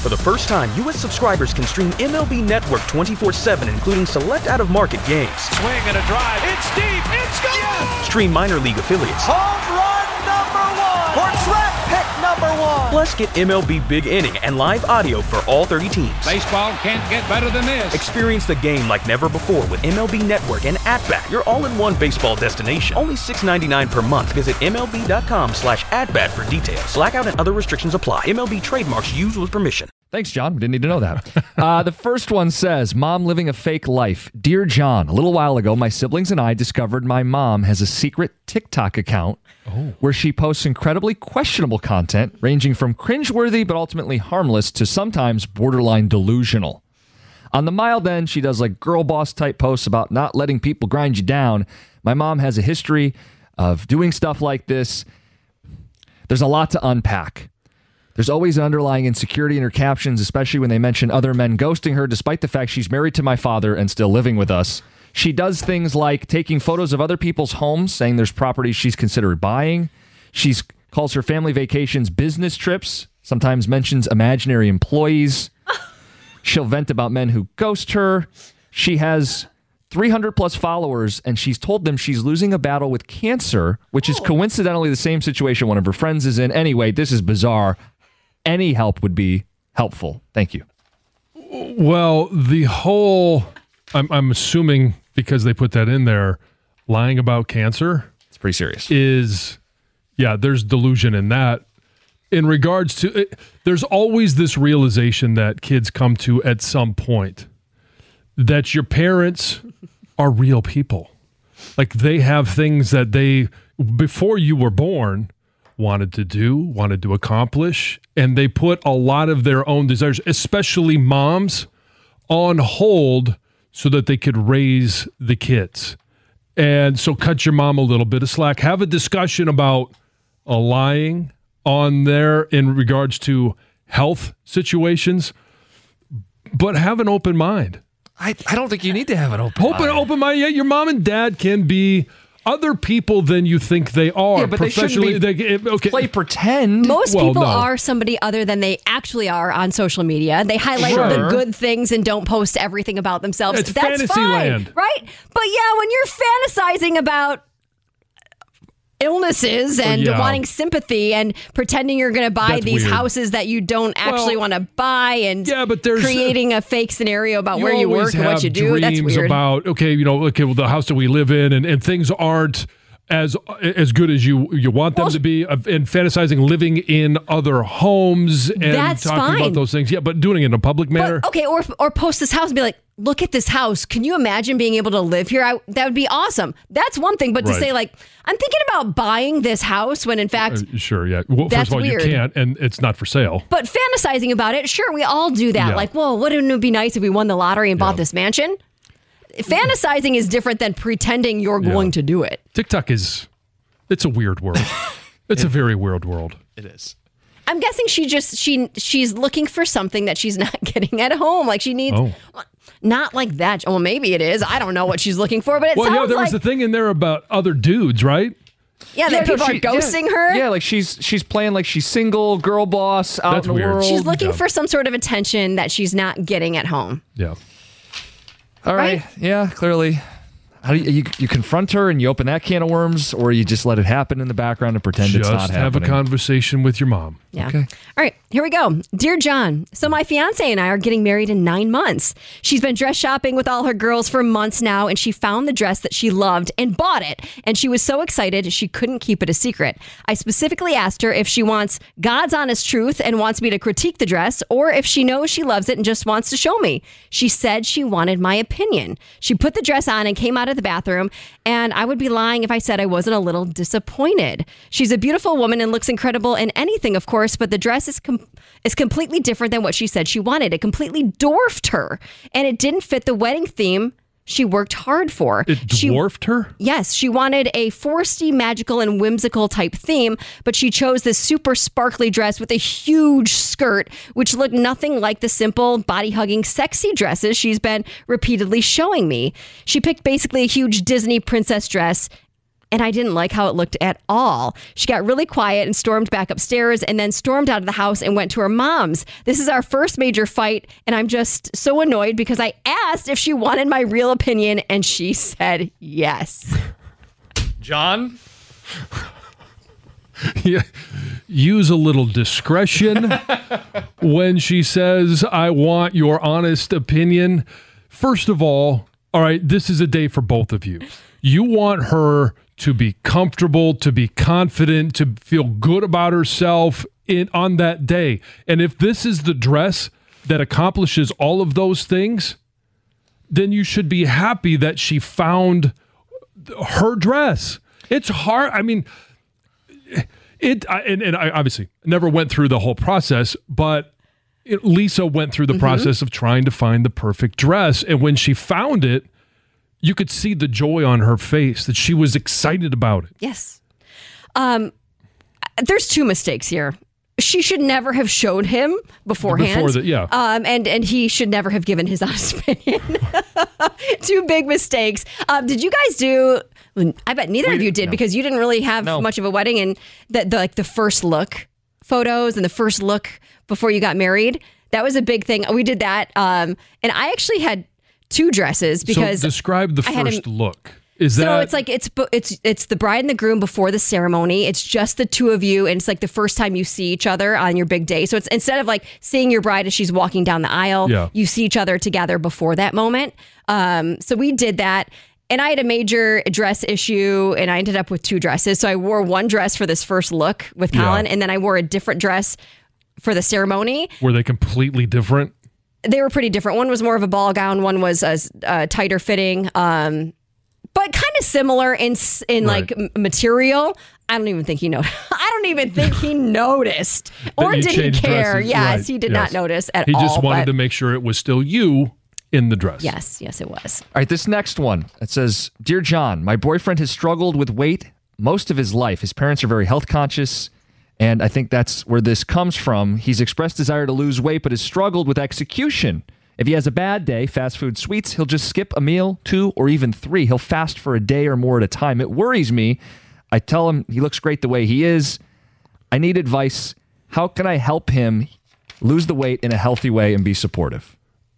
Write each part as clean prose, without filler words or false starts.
For the first time, U.S. subscribers can stream MLB Network 24/7, including select out-of-market games. Swing and a drive. It's deep. It's gone. Yes! Stream minor league affiliates. Home run number 1. Or track pick number 1. Plus, get MLB Big Inning and live audio for all 30 teams. Baseball can't get better than this. Experience the game like never before with MLB Network and At-Bat, your all-in-one baseball destination. Only $6.99 per month. Visit MLB.com/at-bat for details. Blackout and other restrictions apply. MLB trademarks used with permission. Thanks, John. We didn't need to know that. The first one says, Mom living a fake life. Dear John, a little while ago, my siblings and I discovered my mom has a secret TikTok account where she posts incredibly questionable content, ranging from cringeworthy but ultimately harmless to sometimes borderline delusional. On the mild end, she does like girl boss type posts about not letting people grind you down. My mom has a history of doing stuff like this. There's a lot to unpack. There's always an underlying insecurity in her captions, especially when they mention other men ghosting her, despite the fact she's married to my father and still living with us. She does things like taking photos of other people's homes, saying there's properties she's considered buying. She calls her family vacations business trips, sometimes mentions imaginary employees. She'll vent about men who ghost her. She has 300 plus followers, and she's told them she's losing a battle with cancer, which is coincidentally the same situation one of her friends is in. Anyway, this is bizarre. Any help would be helpful. Thank you. Well, the whole, I'm assuming because they put that in there, lying about cancer. It's pretty serious. There's delusion in that. In regards to it, there's always this realization that kids come to at some point that your parents are real people. Like they have things that they, before you were born, wanted to do, wanted to accomplish, and they put a lot of their own desires, especially moms, on hold so that they could raise the kids. And so cut your mom a little bit of slack. Have a discussion about lying on there in regards to health situations, but have an open mind. I don't think you need to have an open mind. Open mind. Yeah, your mom and dad can be other people than you think they are. Yeah, but professionally, they shouldn't play pretend. Most people are somebody other than they actually are on social media. They highlight the good things and don't post everything about themselves. It's That's fantasy fine, land. right? But yeah, when you're fantasizing about illnesses and wanting sympathy and pretending you're going to buy these houses that you don't actually want to buy and but there's creating a fake scenario about where you work and what you do. That's weird. About the house that we live in and things aren't as good as you want them to be, and fantasizing living in other homes and that's talking fine. about those things. Yeah, but doing it in a public manner. But, or post this house and be like, look at this house. Can you imagine being able to live here? That would be awesome. That's one thing. But to say like, I'm thinking about buying this house when in fact, sure, yeah. Well, that's first of all, weird. you can't, and it's not for sale. But fantasizing about it, sure, we all do that. Yeah. Like, well, wouldn't it be nice if we won the lottery and bought this mansion? Fantasizing is different than pretending you're going to do it. TikTok it's a weird world. It's a very weird world. It is. I'm guessing she's looking for something that she's not getting at home. Like she needs, not like that. Well, maybe it is. I don't know what she's looking for, but it sounds there was a thing in there about other dudes, right? Yeah, that people are ghosting her. Yeah, like she's playing like she's single, girl boss out in the world. She's looking for some sort of attention that she's not getting at home. Yeah. All right. Yeah, clearly. How do you confront her and you open that can of worms, or you just let it happen in the background and pretend it's not happening? Just have a conversation with your mom. Yeah. Okay. All right, here we go. Dear John, so my fiance and I are getting married in 9 months. She's been dress shopping with all her girls for months now, and she found the dress that she loved and bought it. And she was so excited she couldn't keep it a secret. I specifically asked her if she wants God's honest truth and wants me to critique the dress, or if she knows she loves it and just wants to show me. She said she wanted my opinion. She put the dress on and came out of the bathroom, and I would be lying if I said I wasn't a little disappointed. She's a beautiful woman and looks incredible in anything, of course, but the dress is completely different than what she said she wanted. It completely dwarfed her, and it didn't fit the wedding theme she worked hard for. It dwarfed her? Yes, she wanted a foresty, magical, and whimsical type theme, but she chose this super sparkly dress with a huge skirt, which looked nothing like the simple, body-hugging, sexy dresses she's been repeatedly showing me. She picked basically a huge Disney princess dress, and I didn't like how it looked at all. She got really quiet and stormed back upstairs and then stormed out of the house and went to her mom's. This is our first major fight, and I'm just so annoyed because I asked if she wanted my real opinion, and she said yes. John? Yeah. Use a little discretion when she says, I want your honest opinion. First of all right, this is a day for both of you. You want her to be comfortable, to be confident, to feel good about herself on that day. And if this is the dress that accomplishes all of those things, then you should be happy that she found her dress. It's hard. I mean, I obviously never went through the whole process, but Lisa went through the process of trying to find the perfect dress. And when she found it, you could see the joy on her face, that she was excited about it. Yes. There's two mistakes here. She should never have showed him beforehand. And he should never have given his honest opinion. Two big mistakes. Did you guys do... I bet neither of you did, because you didn't really have much of a wedding, and the first look photos and the first look before you got married, that was a big thing. We did that. And I actually had two dresses because... So describe the first look. So it's like it's the bride and the groom before the ceremony. It's just the two of you, and it's like the first time you see each other on your big day. So it's instead of like seeing your bride as she's walking down the aisle, you see each other together before that moment. So we did that. And I had a major dress issue, and I ended up with two dresses. So I wore one dress for this first look with Colin, and then I wore a different dress for the ceremony. Were they completely different? They were pretty different. One was more of a ball gown. One was a tighter fitting, but kind of similar in like material. I don't even think he noticed. I don't even think he noticed, or did he care? Dresses. Yes, he did not notice at all. He just wanted to make sure it was still you in the dress. Yes, it was. All right, this next one, it says, Dear John, my boyfriend has struggled with weight most of his life. His parents are very health conscious, and I think that's where this comes from. He's expressed desire to lose weight, but has struggled with execution. If he has a bad day, fast food sweets, he'll just skip a meal, 2 or even 3. He'll fast for a day or more at a time. It worries me. I tell him he looks great the way he is. I need advice. How can I help him lose the weight in a healthy way and be supportive?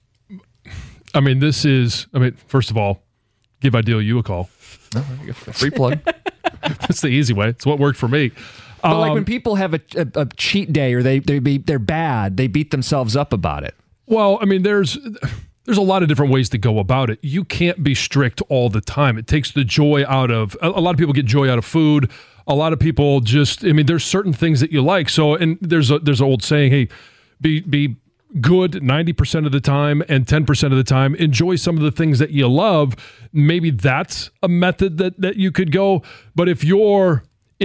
I mean, first of all, give Ideal You a call. Free plug. That's the easy way. It's what worked for me. But like when people have a cheat day, or they're bad, they beat themselves up about it. Well, I mean, there's a lot of different ways to go about it. You can't be strict all the time. It takes the joy out of... A lot of people get joy out of food. A lot of people there's certain things that you like. So, and there's an old saying, hey, be good 90% of the time and 10% of the time. Enjoy some of the things that you love. Maybe that's a method that you could go. But if you're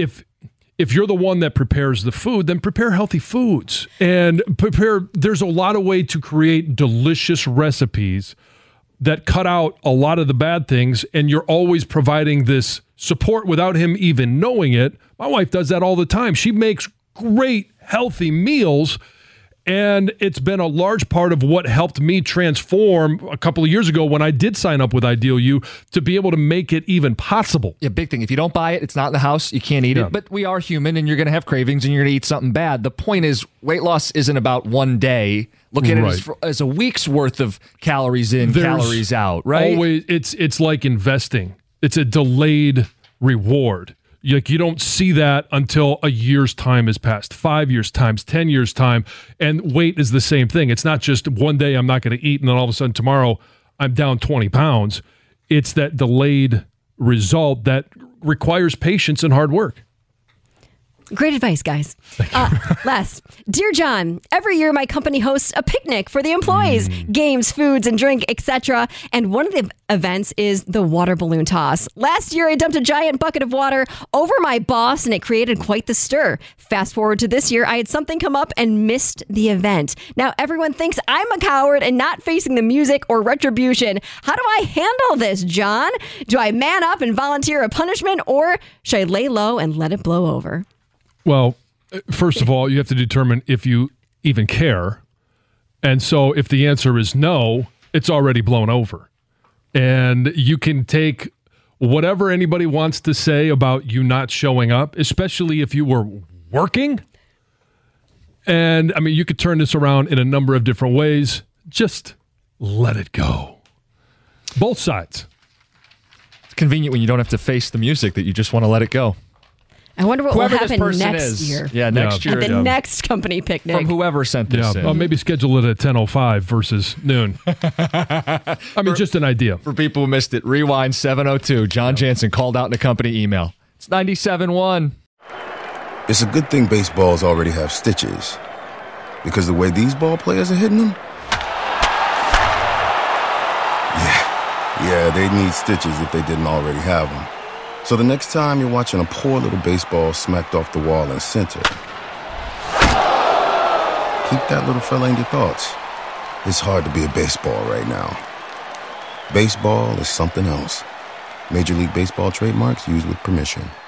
the one that prepares the food, then prepare healthy foods and there's a lot of ways to create delicious recipes that cut out a lot of the bad things, and you're always providing this support without him even knowing it. My wife does that all the time. She makes great, healthy meals, and it's been a large part of what helped me transform a couple of years ago when I did sign up with Ideal You to be able to make it even possible. Yeah, big thing. If you don't buy it, it's not in the house. You can't eat it. But we are human, and you're going to have cravings, and you're going to eat something bad. The point is, weight loss isn't about one day. Look at it as a week's worth of calories in, calories out, right? Always, it's like investing. It's a delayed reward. You don't see that until a year's time has passed, 5 years' time, 10 years' time. And weight is the same thing. It's not just one day I'm not going to eat and then all of a sudden tomorrow I'm down 20 pounds. It's that delayed result that requires patience and hard work. Great advice, guys. Last, Dear John, every year my company hosts a picnic for the employees, games, foods, and drink, etc. And one of the events is the water balloon toss. Last year, I dumped a giant bucket of water over my boss, and it created quite the stir. Fast forward to this year, I had something come up and missed the event. Now, everyone thinks I'm a coward and not facing the music or retribution. How do I handle this, John? Do I man up and volunteer a punishment, or should I lay low and let it blow over? Well, first of all, you have to determine if you even care. And so if the answer is no, it's already blown over. And you can take whatever anybody wants to say about you not showing up, especially if you were working. And, I mean, you could turn this around in a number of different ways. Just let it go. Both sides. It's convenient when you don't have to face the music that you just want to let it go. I wonder what Whoever will this happen person next is. year. Yeah, next year. At the next company picnic. From whoever sent this in. Well, maybe schedule it at 10:05 versus noon. I mean, just an idea. For people who missed it, rewind 7:02. John Jansen called out in a company email. It's 97.1. It's a good thing baseballs already have stitches, because the way these ball players are hitting them, yeah, they need stitches if they didn't already have them. So the next time you're watching a poor little baseball smacked off the wall in center, keep that little fella in your thoughts. It's hard to be a baseball right now. Baseball is something else. Major League Baseball trademarks used with permission.